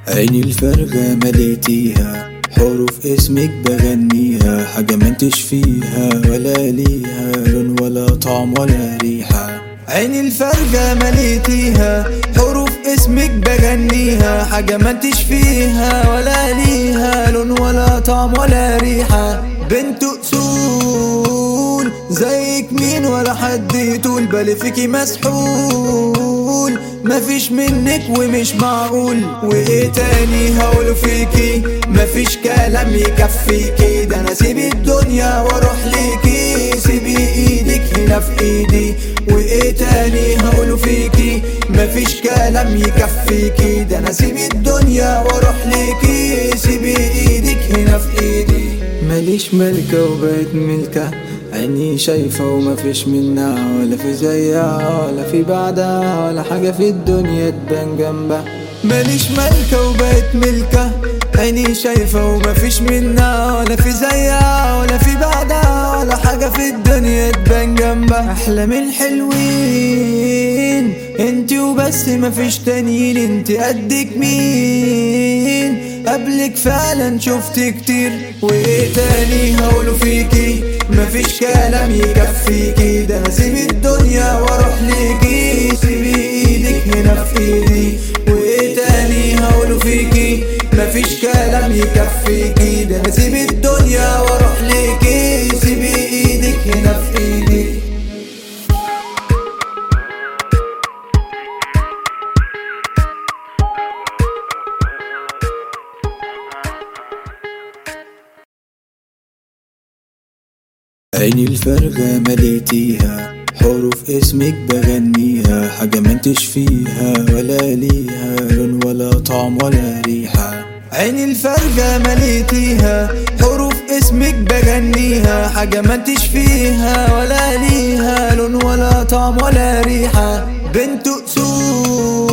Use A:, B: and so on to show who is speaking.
A: عيني الفارغة مليتيها، حروف اسمك بغنيها، حاجة ما انتش فيها ولا ليها لون ولا طعم ولا ريحة. عيني الفارغة مليتيها، حروف اسمك بغنيها، حاجة ما انتش فيها ولا ليها لون ولا طعم ولا ريحة. بنت أصول زيك مين ولا حد يطول، بالي فيكي مسحول مفيش منك ومش معقول. وايه تاني هقوله فيكي، مفيش كلام يكفيكي، ده انا سيب الدنيا واروح ليكي، سيبي ايدك هنا في ايدي. وايه تاني هقوله فيكي، مفيش كلام يكفيكي، ده انا سيب الدنيا واروح ليكي، سيبي ايدك هنا في ايدي. ماليش ملكة وبقيت ملكة، عيني شايفة ومفيش منها ولا في زيها ولا في بعدها ولا حاجة في الدنيا تبان جنبها. ماليش ملكة وبقيت ملكة، عيني شايفة ومفيش منها ولا في زيها ولا في بعدها ولا حاجة في الدنيا تبان جنبها. أحلام الحلوين انتي وبس مفيش تانيين، انتي قدك مين قبلك فعلا شفت كتير. وايه تاني هقوله فيكي، مفيش كلام يكفيكي، ده انا سيب الدنيا واروح ليكي، سيبي ايدك هنا في ايدي. وايه تاني هقوله فيكي، مفيش كلام يكفيكي، ده انا سيب الدنيا واروح ليكي، سيبي ايدك هنا في ايدي. عيني الفارغة مليتيها، حروف اسمك بغنيها، حاجة ما انتش فيها ولا ليها لون ولا طعم ولا ريحة. عيني الفارغة مليتيها، حروف اسمك بغنيها، حاجة ما انتش فيها ولا ليها لون ولا طعم ولا ريحة. بنت أصول